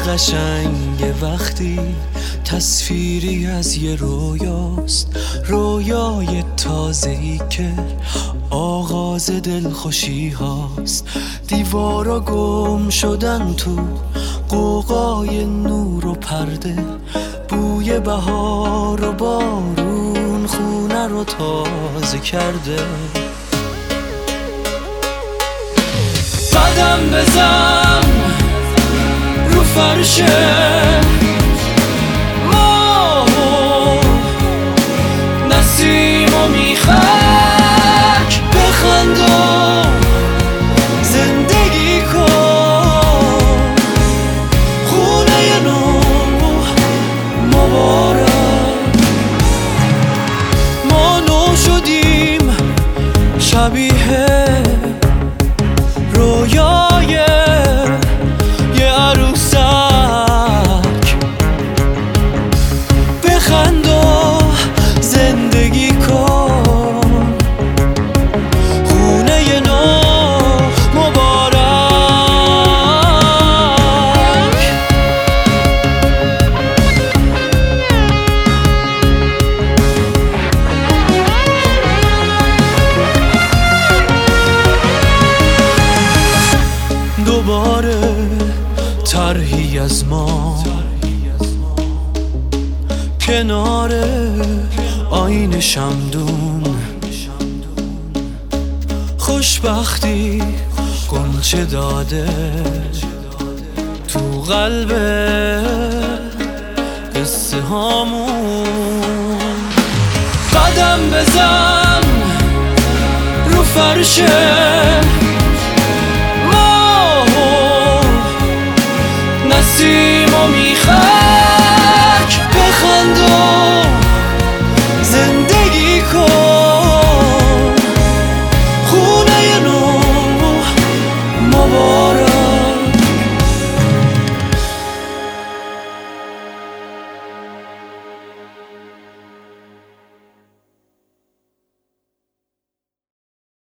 قشنگ وقتی تصویری از یه رویاست، رویای تازه‌ای که آغاز دلخوشی هاست. دیوارا گم شدن تو قوقای نور و پرده، بوی بهار و بارون خونه رو تازه کرده. قدم بزن رو فرشه ماه نسیم و میخک، بخند و زندگی کن، خونه نو مبارک. ما نو شدیم شبیه رویای یه عروسک، بخند و زندگی کن، خونه نو مبارک. دوباره طرحی از ما کنار آینه شمدون، خوشبختی غنچه داده تو قلب قصه هامون. قدم بزن رو فرشه نسیم و میخ